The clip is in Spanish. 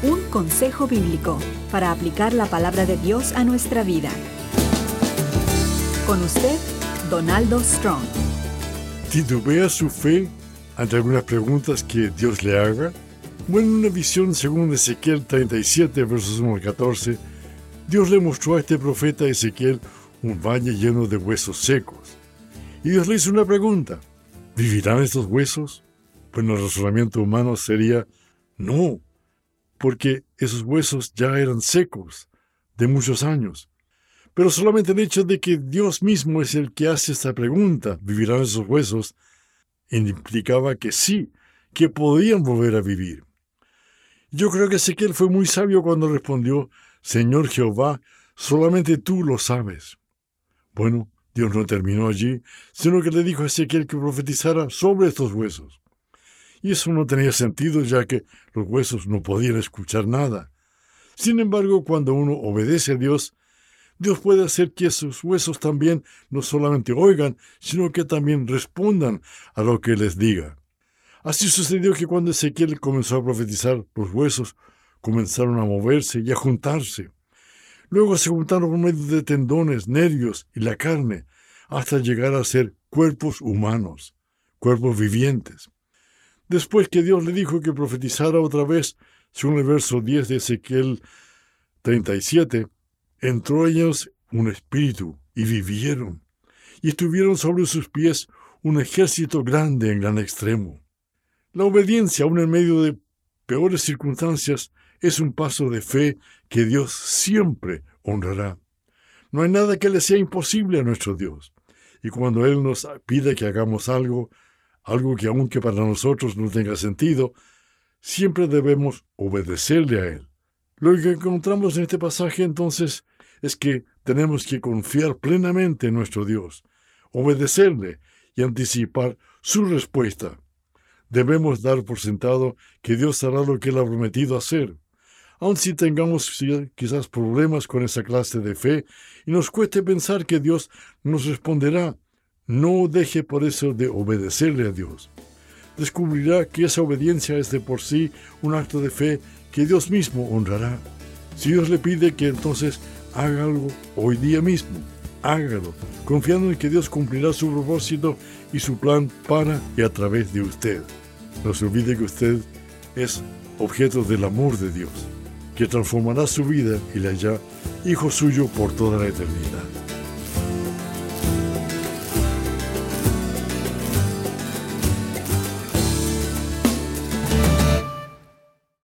Un consejo bíblico para aplicar la palabra de Dios a nuestra vida. Con usted, Donaldo Strong. ¿Titubea su fe ante algunas preguntas que Dios le haga? Bueno, en una visión según Ezequiel 37, versos 1 al 14, Dios le mostró a este profeta Ezequiel un valle lleno de huesos secos. Y Dios le hizo una pregunta: ¿vivirán estos huesos? Bueno, el razonamiento humano sería no, porque esos huesos ya eran secos de muchos años. Pero solamente el hecho de que Dios mismo es el que hace esta pregunta, ¿vivirán esos huesos?, implicaba que sí, que podían volver a vivir. Yo creo que Ezequiel fue muy sabio cuando respondió: Señor Jehová, solamente tú lo sabes. Bueno, Dios no terminó allí, sino que le dijo a Ezequiel que profetizara sobre estos huesos. Y eso no tenía sentido, ya que los huesos no podían escuchar nada. Sin embargo, cuando uno obedece a Dios, Dios puede hacer que esos huesos también no solamente oigan, sino que también respondan a lo que les diga. Así sucedió que cuando Ezequiel comenzó a profetizar, los huesos comenzaron a moverse y a juntarse. Luego se juntaron por medio de tendones, nervios y la carne, hasta llegar a ser cuerpos humanos, cuerpos vivientes. Después que Dios le dijo que profetizara otra vez, según el verso 10 de Ezequiel 37, entró en ellos un espíritu y vivieron, y estuvieron sobre sus pies un ejército grande en gran extremo. La obediencia, aun en medio de peores circunstancias, es un paso de fe que Dios siempre honrará. No hay nada que le sea imposible a nuestro Dios. Y cuando Él nos pide que hagamos algo que aunque para nosotros no tenga sentido, siempre debemos obedecerle a Él. Lo que encontramos en este pasaje entonces es que tenemos que confiar plenamente en nuestro Dios, obedecerle y anticipar su respuesta. Debemos dar por sentado que Dios hará lo que Él ha prometido hacer. Aun si tengamos quizás problemas con esa clase de fe y nos cueste pensar que Dios nos responderá, no deje por eso de obedecerle a Dios. Descubrirá que esa obediencia es de por sí un acto de fe que Dios mismo honrará. Si Dios le pide que entonces haga algo hoy día mismo, hágalo, confiando en que Dios cumplirá su propósito y su plan para y a través de usted. No se olvide que usted es objeto del amor de Dios, que transformará su vida y le hará hijo suyo por toda la eternidad.